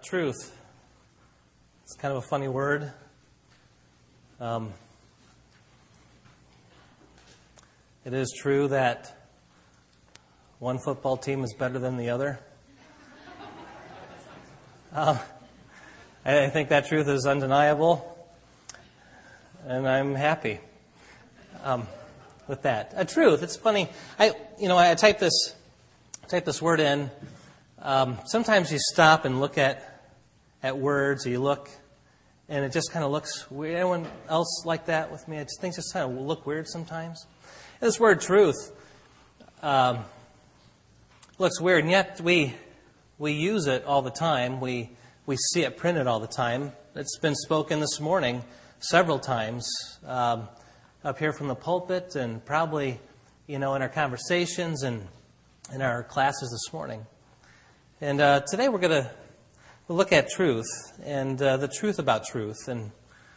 Truth. It's kind of a funny word. It is true that one football team is better than the other. I think that truth is undeniable, and I'm happy with that. A truth. It's funny. I type this word in. Sometimes you stop and look at words, or you look, and it just kind of looks weird. Anyone else like that with me? Things just kind of look weird sometimes. And this word truth looks weird, and yet we use it all the time. We see it printed all the time. It's been spoken this morning several times up here from the pulpit, and probably in our conversations and in our classes this morning. And today we're going to look at truth and the truth about truth, and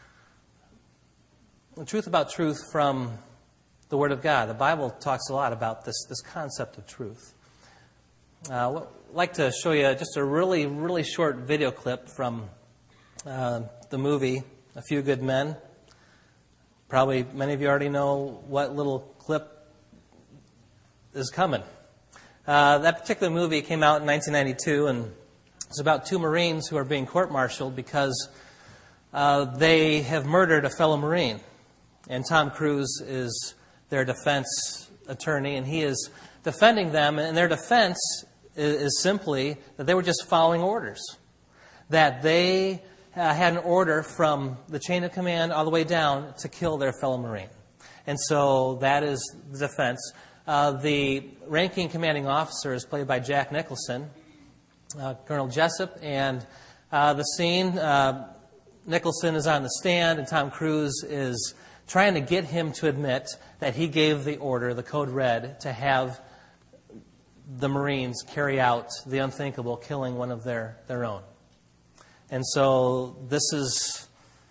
the truth about truth from the Word of God. The Bible talks a lot about this concept of truth. I'd like to show you just a really, really short video clip from the movie A Few Good Men. Probably many of you already know what little clip is coming. That particular movie came out in 1992, and it's about two Marines who are being court-martialed because they have murdered a fellow Marine. And Tom Cruise is their defense attorney, and he is defending them. And their defense is simply that they were just following orders, that they had an order from the chain of command all the way down to kill their fellow Marine. And so that is the defense. The ranking commanding officer is played by Jack Nicholson, Colonel Jessup, and the scene, Nicholson is on the stand, and Tom Cruise is trying to get him to admit that he gave the order, the code red, to have the Marines carry out the unthinkable, killing one of their own. And so this is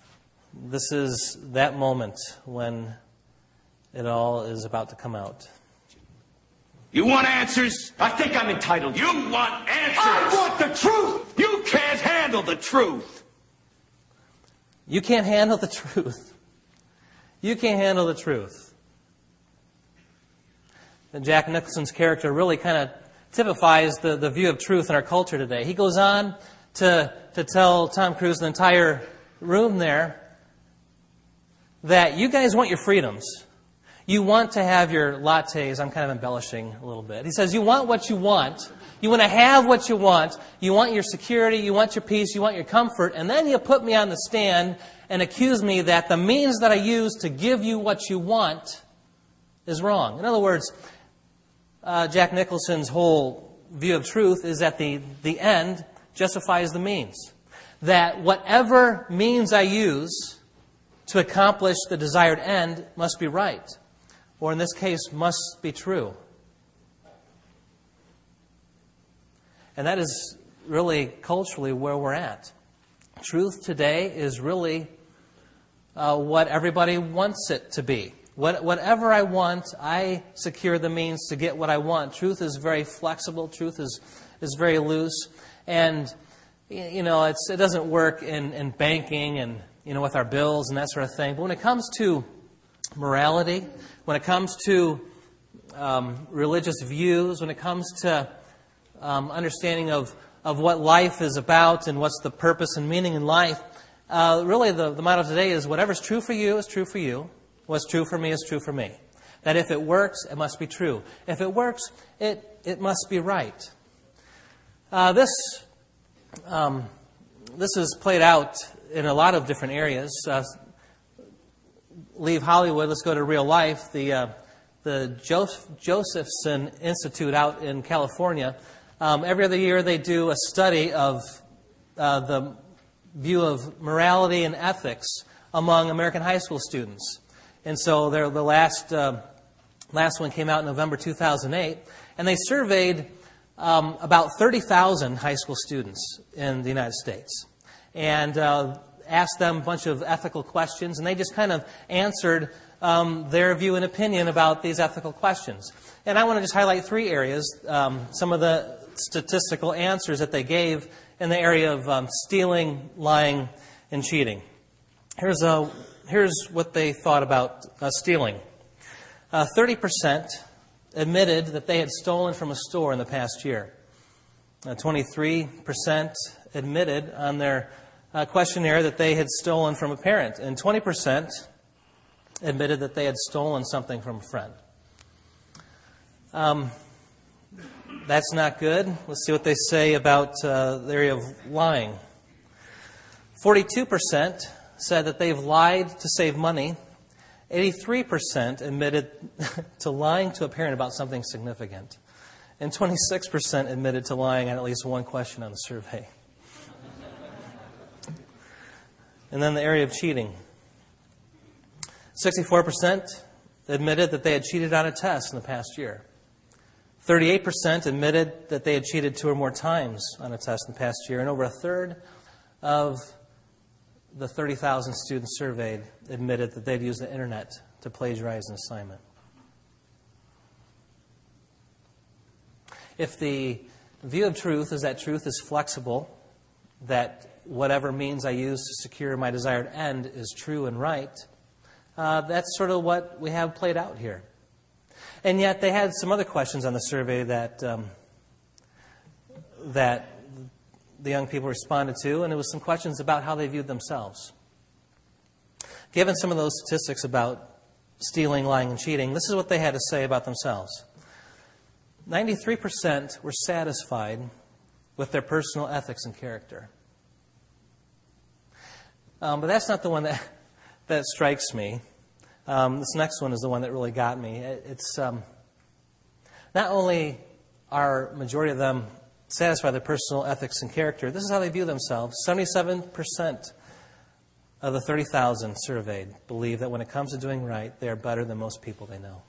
that moment when it all is about to come out. You want answers? I think I'm entitled. You want answers? I want the truth! You can't handle the truth! You can't handle the truth. You can't handle the truth. And Jack Nicholson's character really kind of typifies the view of truth in our culture today. He goes on to tell Tom Cruise and the entire room there that you guys want your freedoms. You want to have your lattes. I'm kind of embellishing a little bit. He says you want what you want. You want to have what you want. You want your security. You want your peace. You want your comfort. And then you put me on the stand and accuse me that the means that I use to give you what you want is wrong. In other words, Jack Nicholson's whole view of truth is that the end justifies the means. That whatever means I use to accomplish the desired end must be right. Or in this case, must be true. And that is really culturally where we're at. Truth today is really what everybody wants it to be. Whatever I want, I secure the means to get what I want. Truth is very flexible. Truth is very loose. And, it doesn't work in banking and, with our bills and that sort of thing. But when it comes to morality, when it comes to religious views, when it comes to understanding of what life is about and what's the purpose and meaning in life, really the motto today is whatever's true for you is true for you. What's true for me is true for me. That if it works, it must be true. If it works, it must be right. This is played out in a lot of different areas. Leave Hollywood, let's go to real life. The Josephson Institute out in California, every other year they do a study of the view of morality and ethics among American high school students. And so the last one came out in November 2008, and they surveyed about 30,000 high school students in the United States. And asked them a bunch of ethical questions, and they just kind of answered their view and opinion about these ethical questions. And I want to just highlight three areas, some of the statistical answers that they gave in the area of stealing, lying, and cheating. Here's what they thought about stealing. 30% admitted that they had stolen from a store in the past year. 23% admitted on their questionnaire that they had stolen from a parent. And 20% admitted that they had stolen something from a friend. That's not good. Let's see what they say about the area of lying. 42% said that they've lied to save money. 83% admitted to lying to a parent about something significant. And 26% admitted to lying on at least one question on the survey. And then the area of cheating. 64% admitted that they had cheated on a test in the past year. 38% admitted that they had cheated 2 or more times on a test in the past year. And over a third of the 30,000 students surveyed admitted that they'd used the internet to plagiarize an assignment. If the view of truth is that truth is flexible, that whatever means I use to secure my desired end is true and right, that's sort of what we have played out here. And yet they had some other questions on the survey that the young people responded to, and it was some questions about how they viewed themselves. Given some of those statistics about stealing, lying, and cheating, this is what they had to say about themselves. 93% were satisfied with their personal ethics and character. But that's not the one that strikes me. This next one is the one that really got me. It's not only are majority of them satisfied with their personal ethics and character, this is how they view themselves. 77% of the 30,000 surveyed believe that when it comes to doing right, they are better than most people they know.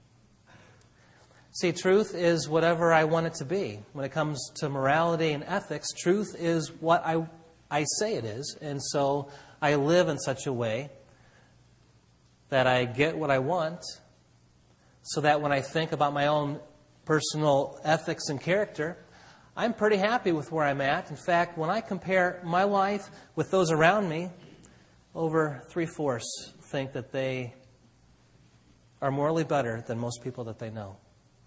See, truth is whatever I want it to be. When it comes to morality and ethics, truth is what I say it is. And so I live in such a way that I get what I want, so that when I think about my own personal ethics and character, I'm pretty happy with where I'm at. In fact, when I compare my life with those around me, over 3/4 think that they are morally better than most people that they know.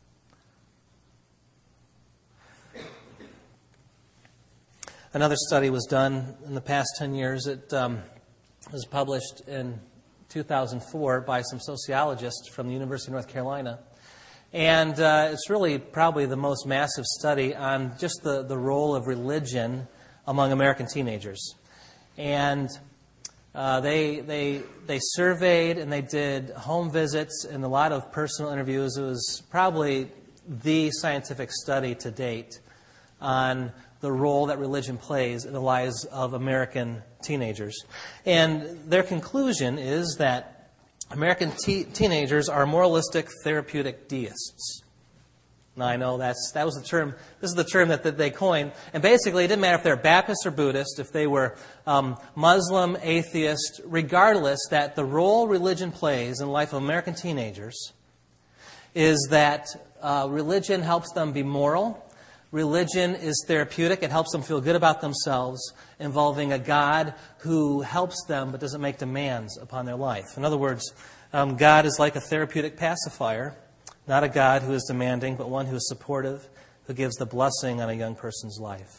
Another study was done in the past 10 years. It was published in 2004 by some sociologists from the University of North Carolina. And it's really probably the most massive study on just the role of religion among American teenagers. And they surveyed and they did home visits and a lot of personal interviews. It was probably the scientific study to date on the role that religion plays in the lives of American teenagers. And their conclusion is that American teenagers are moralistic, therapeutic deists. Now, I know that was the term. This is the term that they coined. And basically, it didn't matter if they're Baptist or Buddhist, if they were Muslim, atheist, regardless, that the role religion plays in the life of American teenagers is that religion helps them be moral. Religion is therapeutic. It helps them feel good about themselves, involving a God who helps them but doesn't make demands upon their life. In other words, God is like a therapeutic pacifier, not a God who is demanding, but one who is supportive, who gives the blessing on a young person's life.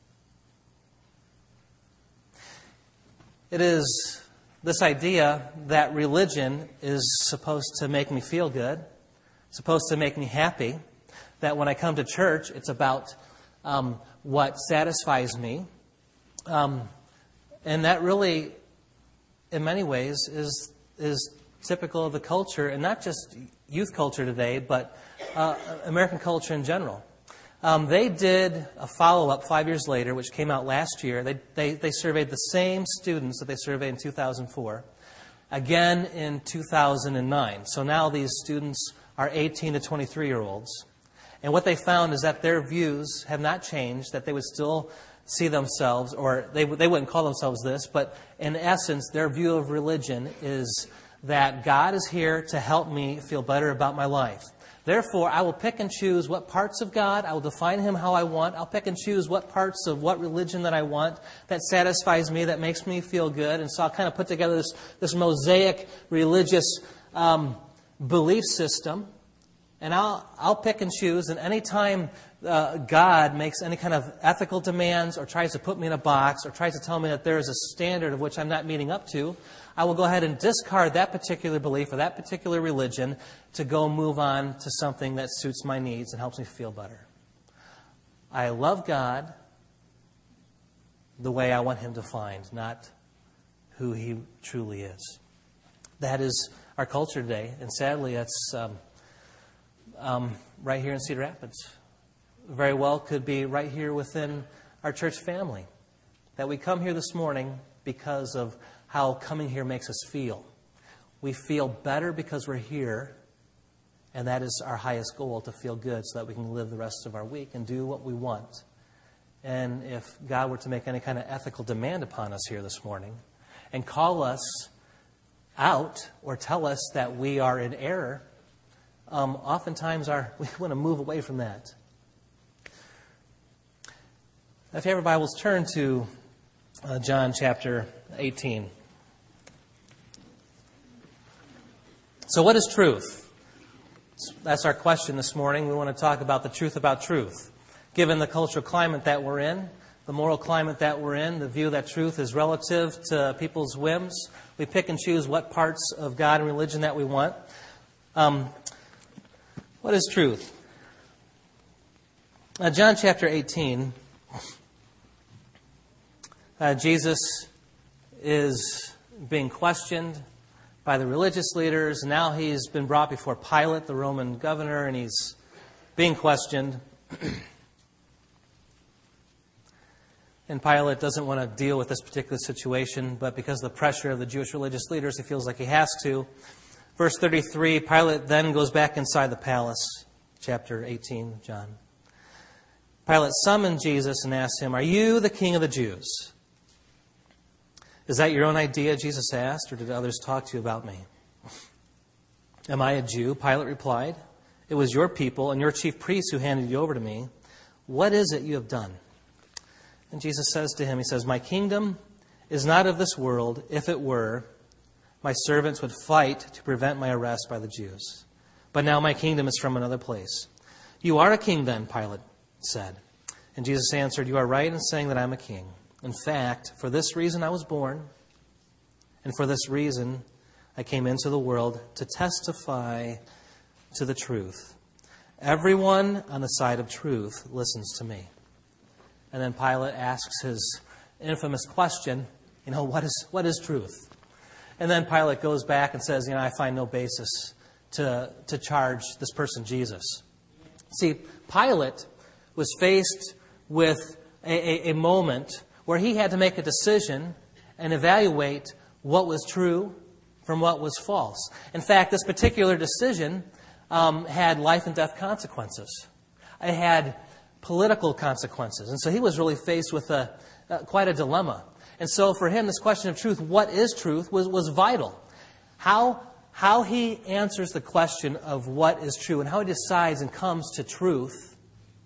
It is this idea that religion is supposed to make me feel good, supposed to make me happy, that when I come to church, it's about what satisfies me. And that really, in many ways, is typical of the culture, and not just youth culture today, but American culture in general. They did a follow-up 5 years later, which came out last year. They surveyed the same students that they surveyed in 2004, again in 2009. So now these students are 18 to 23-year-olds. And what they found is that their views have not changed, that they would still see themselves, or they wouldn't call themselves this, but in essence, their view of religion is that God is here to help me feel better about my life. Therefore, I will pick and choose what parts of God, I will define Him how I want. I'll pick and choose what parts of what religion that I want that satisfies me, that makes me feel good. And so I'll kind of put together this mosaic religious belief system. And I'll pick and choose. And anytime God makes any kind of ethical demands or tries to put me in a box or tries to tell me that there is a standard of which I'm not meeting up to, I will go ahead and discard that particular belief or that particular religion to go move on to something that suits my needs and helps me feel better. I love God the way I want Him defined, not who He truly is. That is our culture today, and sadly, that's right here in Cedar Rapids. Very well could be right here within our church family. That we come here this morning because of how coming here makes us feel. We feel better because we're here, and that is our highest goal, to feel good so that we can live the rest of our week and do what we want. And if God were to make any kind of ethical demand upon us here this morning and call us out or tell us that we are in error, oftentimes we want to move away from that. If you have your Bibles, turn to John chapter 18. So what is truth? That's our question this morning. We want to talk about the truth about truth. Given the cultural climate that we're in, the moral climate that we're in, the view that truth is relative to people's whims, we pick and choose what parts of God and religion that we want. What is truth? John chapter 18, Jesus is being questioned by the religious leaders. Now he's been brought before Pilate, the Roman governor, and he's being questioned. And Pilate doesn't want to deal with this particular situation, but because of the pressure of the Jewish religious leaders, he feels like he has to. Verse 33, Pilate then goes back inside the palace, chapter 18 of John. Pilate summoned Jesus and asked him, "Are you the king of the Jews?" "Is that your own idea?" Jesus asked, "or did others talk to you about me?" "Am I a Jew?" Pilate replied. "It was your people and your chief priests who handed you over to me. What is it you have done?" And Jesus says to him, he says, "My kingdom is not of this world. If it were, my servants would fight to prevent my arrest by the Jews. But now my kingdom is from another place." "You are a king then," Pilate said. And Jesus answered, "You are right in saying that I'm a king. In fact, for this reason I was born, and for this reason I came into the world, to testify to the truth. Everyone on the side of truth listens to me." And then Pilate asks his infamous question, what is truth? And then Pilate goes back and says, I find no basis to charge this person Jesus. See, Pilate was faced with a moment where he had to make a decision and evaluate what was true from what was false. In fact, this particular decision had life and death consequences. It had political consequences. And so he was really faced with quite a dilemma. And so for him, this question of truth, what is truth, was vital. How he answers the question of what is true and how he decides and comes to truth,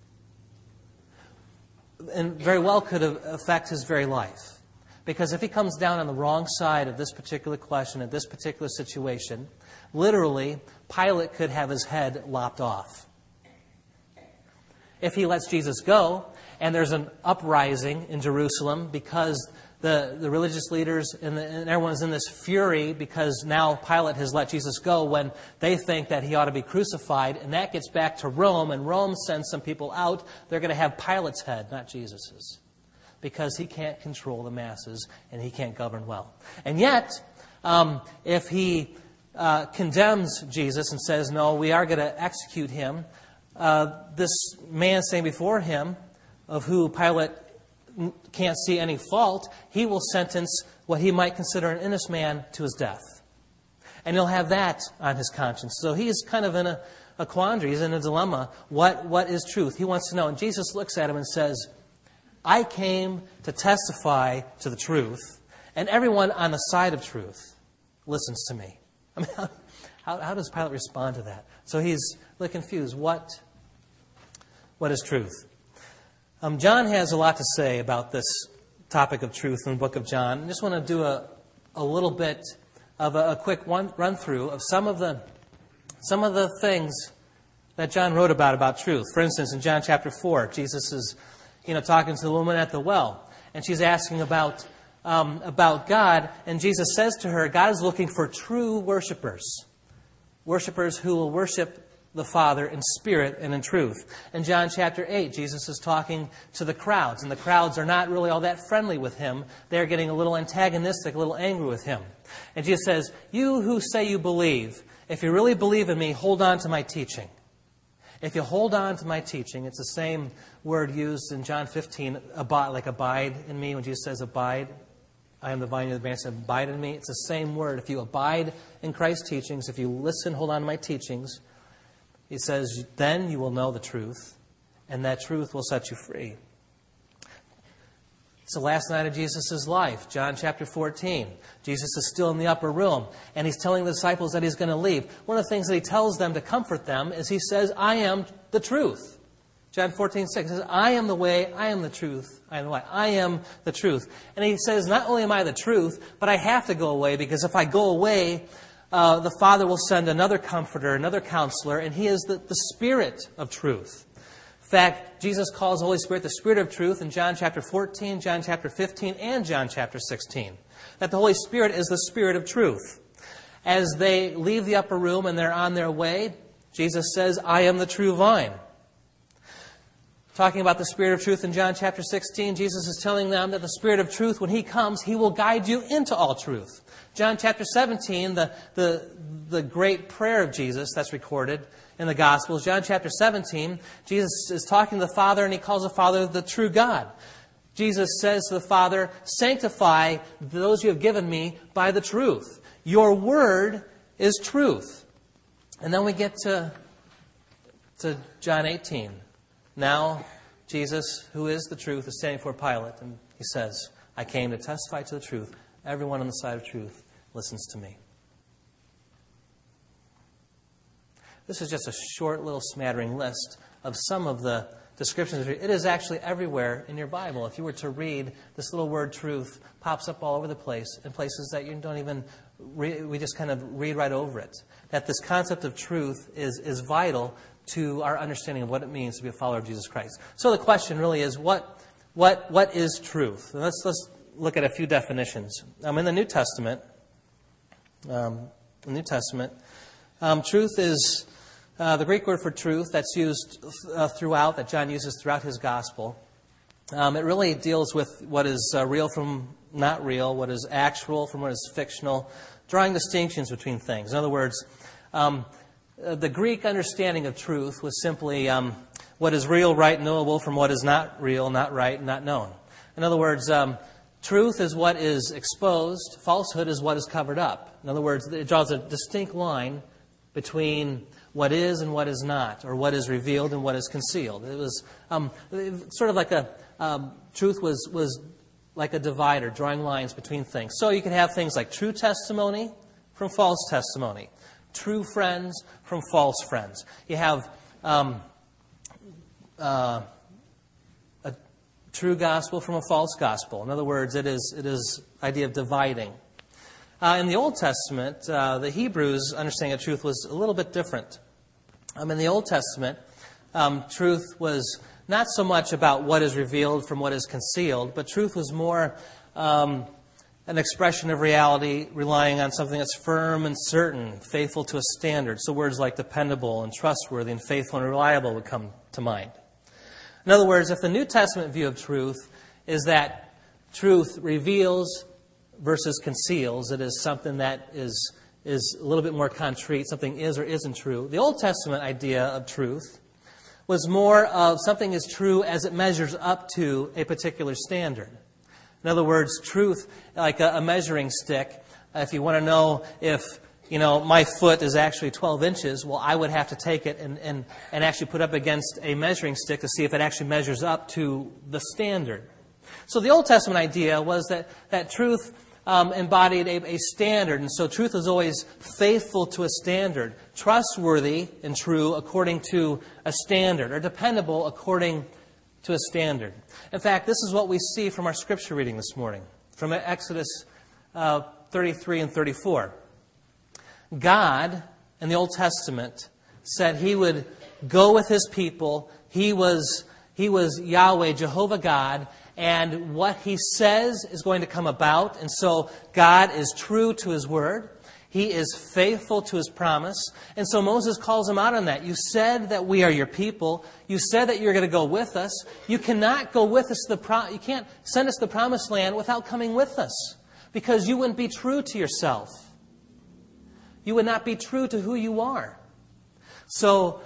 and very well could affect his very life. Because if he comes down on the wrong side of this particular question, of this particular situation, literally, Pilate could have his head lopped off. If he lets Jesus go, and there's an uprising in Jerusalem because the religious leaders and everyone's in this fury because now Pilate has let Jesus go when they think that he ought to be crucified, and that gets back to Rome, and Rome sends some people out, they're going to have Pilate's head, not Jesus's, because he can't control the masses and he can't govern well. And yet, if he condemns Jesus and says, no, we are going to execute him, this man standing before him, of who Pilate can't see any fault, he will sentence what he might consider an innocent man to his death. And he'll have that on his conscience. So he's kind of in a quandary. He's in a dilemma. What is truth? He wants to know. And Jesus looks at him and says, I came to testify to the truth, and everyone on the side of truth listens to me. I mean, How does Pilate respond to that? So he's really confused. What is truth? John has a lot to say about this topic of truth in the book of John. I just want to do a little bit of a quick run-through of some of the things that John wrote about truth. For instance, in John chapter 4, Jesus is talking to the woman at the well, and she's asking about God, and Jesus says to her, God is looking for true worshipers who will worship the Father in spirit and in truth. In John chapter 8, Jesus is talking to the crowds, and the crowds are not really all that friendly with him. They're getting a little antagonistic, a little angry with him. And Jesus says, you who say you believe, if you really believe in me, hold on to my teaching. If you hold on to my teaching, it's the same word used in John 15, like abide in me, when Jesus says abide. I am the vine, you're the branch, abide in me. It's the same word. If you abide in Christ's teachings, if you listen, hold on to my teachings, he says, then you will know the truth, and that truth will set you free. It's the last night of Jesus' life, John chapter 14. Jesus is still in the upper room, and he's telling the disciples that he's going to leave. One of the things that he tells them to comfort them is he says, I am the truth. John 14:6 says, I am the way, I am the truth, I am the way, I am the truth. And he says, not only am I the truth, but I have to go away, because if I go away, the Father will send another comforter, another counselor, and he is the Spirit of truth. In fact, Jesus calls the Holy Spirit the Spirit of truth in John chapter 14, John chapter 15, and John chapter 16. That the Holy Spirit is the Spirit of truth. As they leave the upper room and they're on their way, Jesus says, I am the true vine. Talking about the Spirit of truth in John chapter 16, Jesus is telling them that the Spirit of truth, when he comes, he will guide you into all truth. John chapter 17, the great prayer of Jesus that's recorded in the Gospels. John chapter 17, Jesus is talking to the Father, and he calls the Father the true God. Jesus says to the Father, sanctify those you have given me by the truth. Your word is truth. And then we get to John 18. Now, Jesus, who is the truth, is standing before Pilate, and he says, I came to testify to the truth. Everyone on the side of truth listens to me. This is just a short little smattering list of some of the descriptions. It is actually everywhere in your Bible. If you were to read, this little word truth pops up all over the place in places that you don't even we just kind of read right over it. That this concept of truth is vital to our understanding of what it means to be a follower of Jesus Christ. So the question really is, what is truth? And let's look at a few definitions. In the New Testament, truth is the Greek word for truth that's used throughout, that John uses throughout his gospel. It really deals with what is real from not real, what is actual from what is fictional, drawing distinctions between things. In other words, the Greek understanding of truth was simply what is real, right, knowable from what is not real, not right, not known. In other words, truth is what is exposed. Falsehood is what is covered up. In other words, it draws a distinct line between what is and what is not, or what is revealed and what is concealed. It was sort of like truth was like a divider, drawing lines between things. So you can have things like true testimony from false testimony, true friends from false friends. You have a true gospel from a false gospel. In other words, it is idea of dividing. In the Old Testament, the Hebrews' understanding of truth was a little bit different. In the Old Testament, truth was not so much about what is revealed from what is concealed, but truth was more an expression of reality relying on something that's firm and certain, faithful to a standard. So words like dependable and trustworthy and faithful and reliable would come to mind. In other words, if the New Testament view of truth is that truth reveals versus conceals, it is something that is a little bit more concrete, something is or isn't true. The Old Testament idea of truth was more of something is true as it measures up to a particular standard. In other words, truth, like a measuring stick, if you want to know if, my foot is actually 12 inches, well, I would have to take it and actually put up against a measuring stick to see if it actually measures up to the standard. So the Old Testament idea was that truth embodied a standard. And so truth is always faithful to a standard, trustworthy and true according to a standard, or dependable according to a standard. In fact, this is what we see from our scripture reading this morning, from Exodus 33 and 34. God, in the Old Testament, said He would go with His people. He was Yahweh, Jehovah God, and what He says is going to come about. And so God is true to His word. He is faithful to His promise. And so Moses calls him out on that. You said that we are your people. You said that you're going to go with us. You cannot go with us you can't send us to the promised land without coming with us, because you wouldn't be true to yourself. You would not be true to who you are. So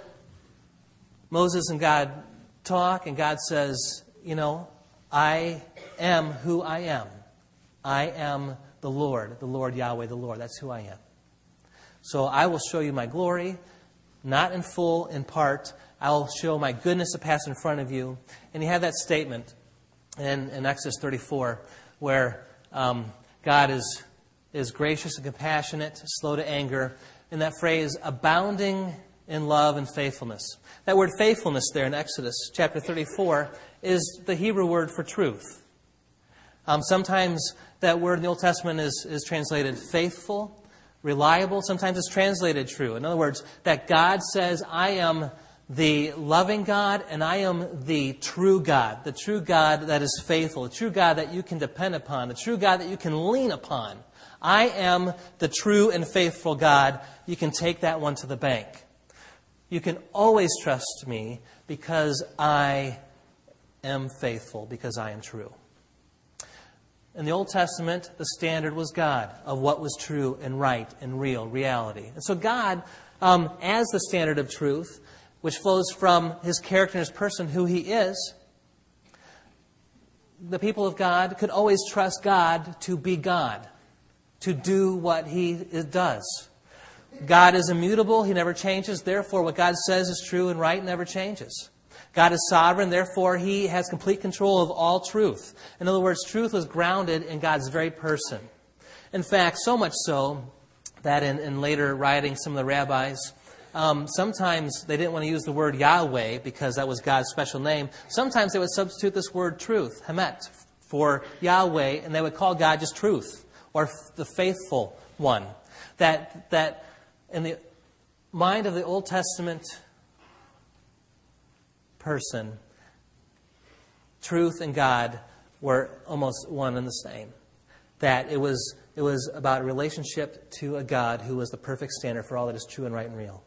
Moses and God talk, and God says, I am who I am. I am the Lord Yahweh, the Lord. That's who I am. So I will show you my glory, not in full, in part. I will show my goodness to pass in front of you. And you have that statement in Exodus 34 where God is gracious and compassionate, slow to anger. And that phrase, abounding in love and faithfulness. That word faithfulness there in Exodus chapter 34 is the Hebrew word for truth. Sometimes that word in the Old Testament is translated faithful, reliable. Sometimes it's translated true. In other words, that God says, I am the loving God and I am the true God that is faithful, the true God that you can depend upon, the true God that you can lean upon. I am the true and faithful God. You can take that one to the bank. You can always trust me because I am faithful, because I am true. In the Old Testament, the standard was God of what was true and right and real, reality. And so God, as the standard of truth, which flows from His character and His person, who He is, the people of God could always trust God to be God, to do what He does. God is immutable. He never changes. Therefore, what God says is true and right and never changes. God is sovereign. Therefore, He has complete control of all truth. In other words, truth was grounded in God's very person. In fact, so much so that in later writings, some of the rabbis, sometimes they didn't want to use the word Yahweh because that was God's special name. Sometimes they would substitute this word truth, Hemet, for Yahweh, and they would call God just truth, or the faithful one. That in the mind of the Old Testament person, truth and God were almost one and the same. That it was about a relationship to a God who was the perfect standard for all that is true and right and real.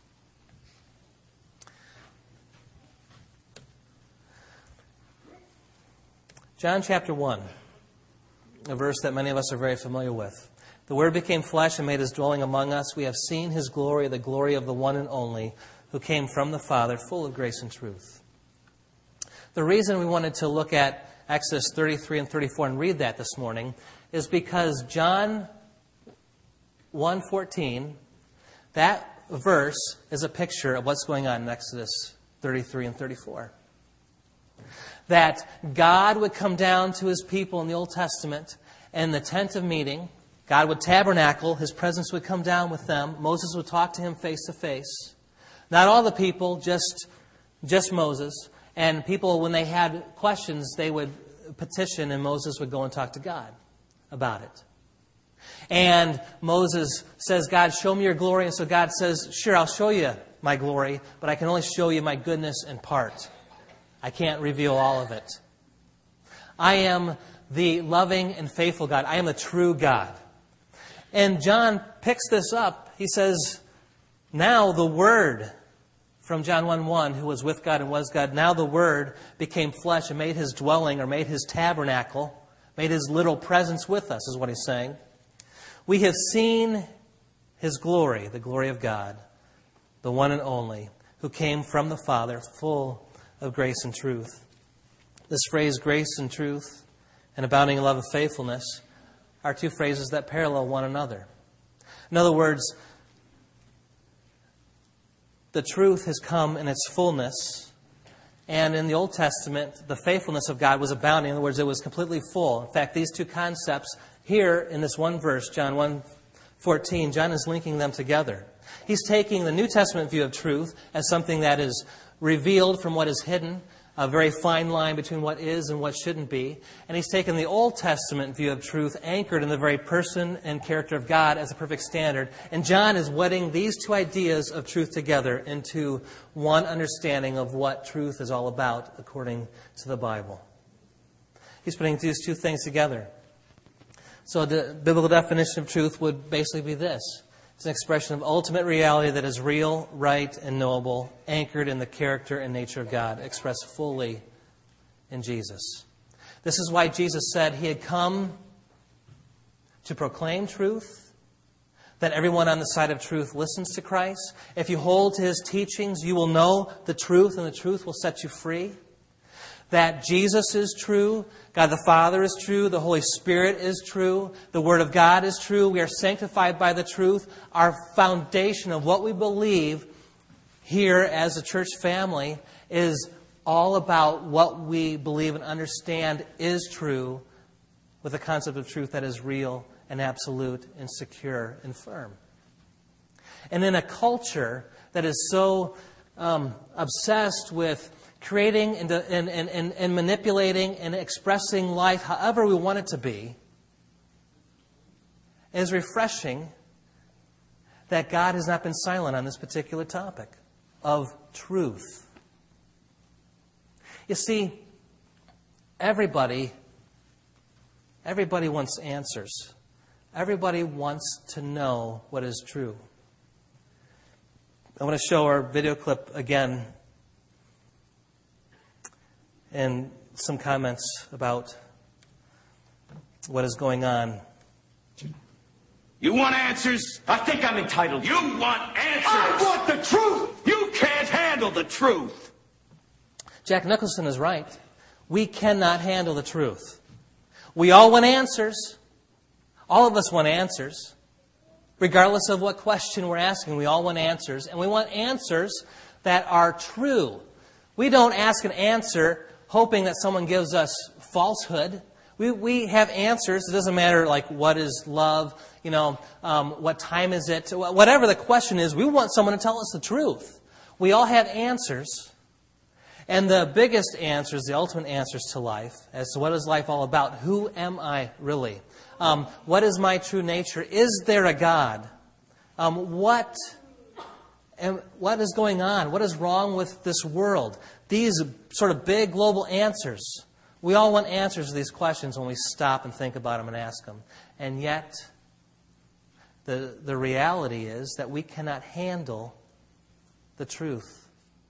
John chapter 1, a verse that many of us are very familiar with. The Word became flesh and made His dwelling among us. We have seen His glory, the glory of the one and only, who came from the Father, full of grace and truth. The reason we wanted to look at Exodus 33 and 34 and read that this morning is because John 1:14, that verse is a picture of what's going on in Exodus 33 and 34. That God would come down to His people in the Old Testament in the tent of meeting. God would tabernacle. His presence would come down with them. Moses would talk to him face to face. Not all the people, just Moses. And people, when they had questions, they would petition, and Moses would go and talk to God about it. And Moses says, God, show me your glory. And so God says, sure, I'll show you my glory, but I can only show you my goodness in part. I can't reveal all of it. I am the loving and faithful God. I am the true God. And John picks this up. He says, now the Word, from John 1:1, who was with God and was God, now the Word became flesh and made His dwelling, or made His tabernacle, made His little presence with us, is what he's saying. We have seen His glory, the glory of God, the one and only, who came from the Father, full of grace and truth. This phrase, grace and truth, and abounding in love and faithfulness, are two phrases that parallel one another. In other words, the truth has come in its fullness, And in the Old Testament, the faithfulness of God was abounding. In other words, it was completely full. In fact, these two concepts here in this one verse, John 1:14, John is linking them together. He's taking the New Testament view of truth as something that is revealed from what is hidden, a very fine line between what is and what shouldn't be. And he's taken the Old Testament view of truth anchored in the very person and character of God as a perfect standard. And John is wedding these two ideas of truth together into one understanding of what truth is all about according to the Bible. He's putting these two things together. So the biblical definition of truth would basically be this. It's an expression of ultimate reality that is real, right, and knowable, anchored in the character and nature of God, expressed fully in Jesus. This is why Jesus said He had come to proclaim truth, that everyone on the side of truth listens to Christ. If you hold to His teachings, you will know the truth, and the truth will set you free. That Jesus is true, God the Father is true, the Holy Spirit is true, the Word of God is true, we are sanctified by the truth. Our foundation of what we believe here as a church family is all about what we believe and understand is true, with a concept of truth that is real and absolute and secure and firm. And in a culture that is so obsessed with creating and manipulating and expressing life however we want it to be, it is refreshing that God has not been silent on this particular topic of truth. You see, everybody wants answers. Everybody wants to know what is true. I want to show our video clip again and some comments about what is going on. You want answers? I think I'm entitled. You want answers? I want the truth! You can't handle the truth! Jack Nicholson is right. We cannot handle the truth. We all want answers. All of us want answers. Regardless of what question we're asking, we all want answers. And we want answers that are true. We don't ask an answer hoping that someone gives us falsehood. We have answers. It doesn't matter like what is love, what time is it, whatever the question is. We want someone to tell us the truth. We all have answers. And the biggest answers, the ultimate answers to life, as to what is life all about, who am I really? What is my true nature? Is there a God? What is going on? What is wrong with this world? These sort of big global answers. We all want answers to these questions when we stop and think about them and ask them. And yet, the reality is that we cannot handle the truth.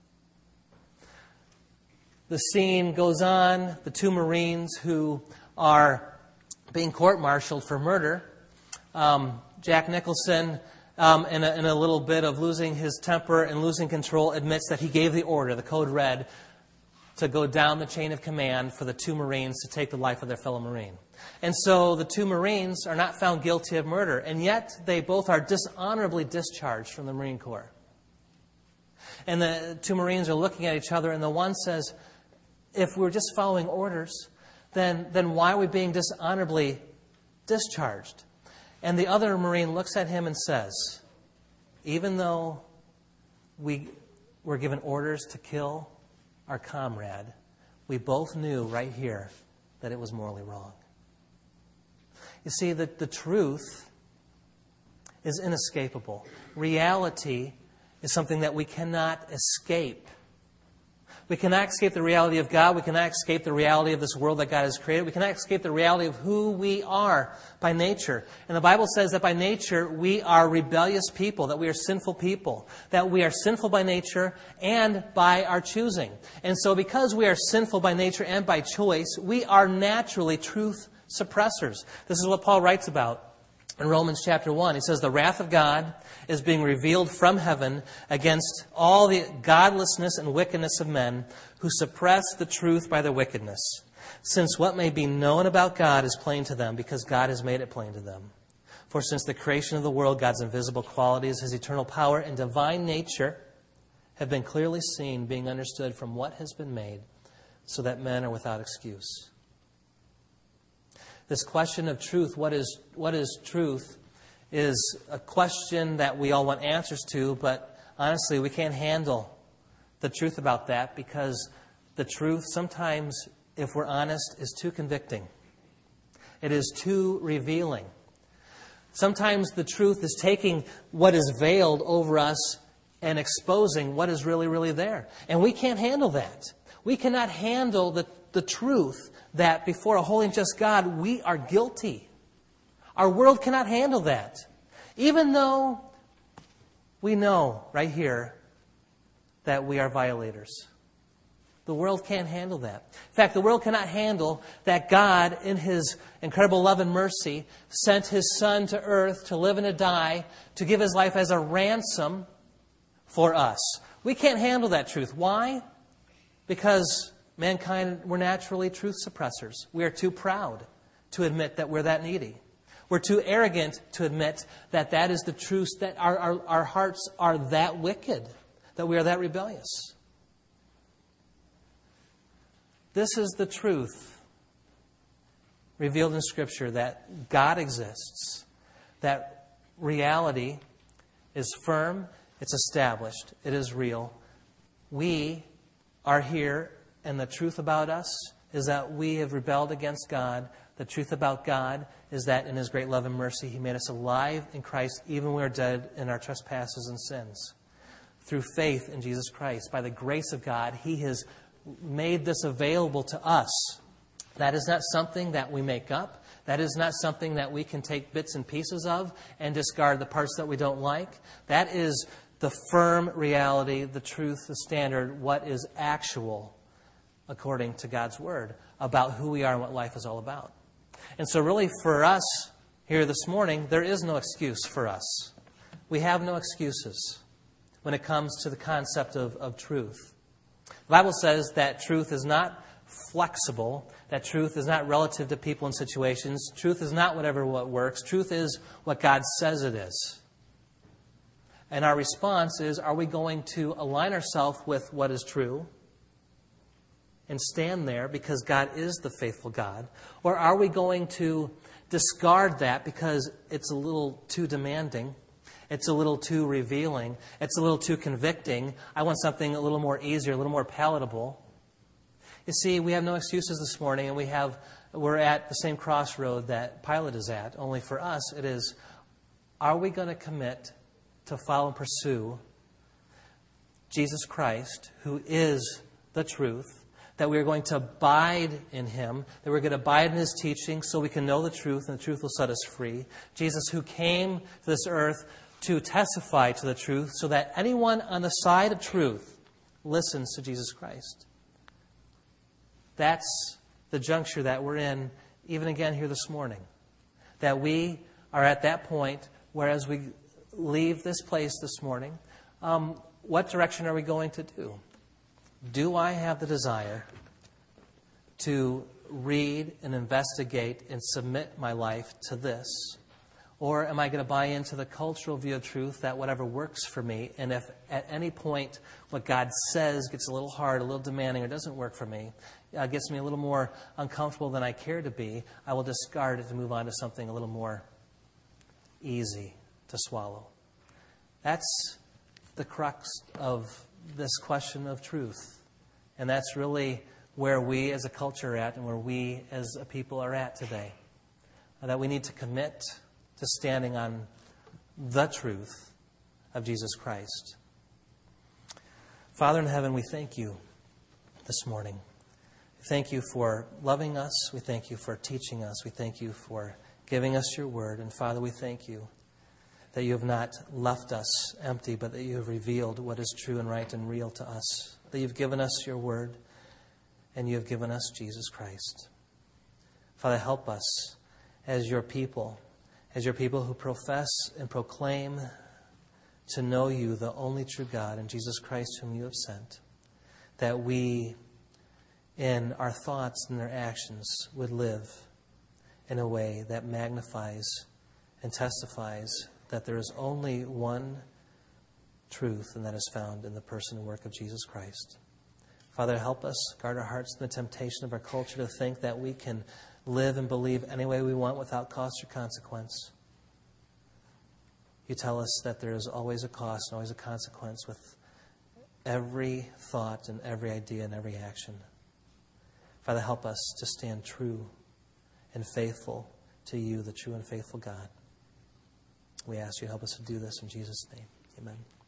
The scene goes on. The two Marines who are being court-martialed for murder. Jack Nicholson, in a little bit of losing his temper and losing control, admits that he gave the order, the code red, to go down the chain of command for the two Marines to take the life of their fellow Marine. And so the two Marines are not found guilty of murder, and yet they both are dishonorably discharged from the Marine Corps. And the two Marines are looking at each other, and the one says, if we're just following orders, then why are we being dishonorably discharged? And the other Marine looks at him and says, even though we were given orders to kill our comrade, we both knew right here that it was morally wrong. You see, the truth is inescapable. Reality is something that we cannot escape. We cannot escape the reality of God. We cannot escape the reality of this world that God has created. We cannot escape the reality of who we are by nature. And the Bible says that by nature we are rebellious people, that we are sinful people, that we are sinful by nature and by our choosing. And so because we are sinful by nature and by choice, we are naturally truth suppressors. This is what Paul writes about in Romans chapter 1. He says, the wrath of God is being revealed from heaven against all the godlessness and wickedness of men who suppress the truth by their wickedness. Since what may be known about God is plain to them, because God has made it plain to them. For since the creation of the world, God's invisible qualities, His eternal power and divine nature have been clearly seen, being understood from what has been made, so that men are without excuse. This question of truth, what is truth, is a question that we all want answers to, but honestly, we can't handle the truth about that because the truth sometimes, if we're honest, is too convicting. It is too revealing. Sometimes the truth is taking what is veiled over us and exposing what is really, really there. And we can't handle that. We cannot handle the truth that before a holy and just God, we are guilty. Our world cannot handle that. Even though we know right here that we are violators. The world can't handle that. In fact, the world cannot handle that God, in His incredible love and mercy, sent His Son to earth to live and to die, to give His life as a ransom for us. We can't handle that truth. Why? Because mankind, we're naturally truth suppressors. We are too proud to admit that we're that needy. We're too arrogant to admit that that is the truth, that our hearts are that wicked, that we are that rebellious. This is the truth revealed in Scripture, that God exists, that reality is firm, it's established, it is real. We are here, and the truth about us is that we have rebelled against God. The truth about God is that in His great love and mercy, He made us alive in Christ, even when we are dead in our trespasses and sins. Through faith in Jesus Christ, by the grace of God, He has made this available to us. That is not something that we make up. That is not something that we can take bits and pieces of and discard the parts that we don't like. That is the firm reality, the truth, the standard, what is actual according to God's Word about who we are and what life is all about. And so really for us here this morning, there is no excuse for us. We have no excuses when it comes to the concept of truth. The Bible says that truth is not flexible, that truth is not relative to people and situations. Truth is not what works. Truth is what God says it is. And our response is, are we going to align ourselves with what is true and stand there because God is the faithful God? Or are we going to discard that because it's a little too demanding? It's a little too revealing. It's a little too convicting. I want something a little more easier, a little more palatable. You see, we have no excuses this morning, and we're at the same crossroad that Pilate is at. Only for us, it is, are we going to commit to follow and pursue Jesus Christ, who is the truth, that we are going to abide in Him, that we're going to abide in His teaching so we can know the truth, and the truth will set us free. Jesus, who came to this earth to testify to the truth so that anyone on the side of truth listens to Jesus Christ. That's the juncture that we're in, even again here this morning. That we are at that point where as we leave this place this morning, what direction are we going to do? Do I have the desire to read and investigate and submit my life to this? Or am I going to buy into the cultural view of truth that whatever works for me, and if at any point what God says gets a little hard, a little demanding, or doesn't work for me, gets me a little more uncomfortable than I care to be, I will discard it to move on to something a little more easy to swallow. That's the crux of this question of truth. And that's really where we as a culture are at and where we as a people are at today. That we need to commit to standing on the truth of Jesus Christ. Father in heaven, we thank You this morning. We thank You for loving us. We thank You for teaching us. We thank You for giving us Your word. And Father, we thank You that You have not left us empty, but that You have revealed what is true and right and real to us. That You've given us Your word and You have given us Jesus Christ. Father, help us as Your people who profess and proclaim to know You, the only true God, and Jesus Christ whom You have sent, that we, in our thoughts and our actions, would live in a way that magnifies and testifies that there is only one truth, and that is found in the person and work of Jesus Christ. Father, help us guard our hearts from the temptation of our culture to think that we can live and believe any way we want without cost or consequence. You tell us that there is always a cost and always a consequence with every thought and every idea and every action. Father, help us to stand true and faithful to you, the true and faithful God. We ask you to help us to do this in Jesus' name. Amen.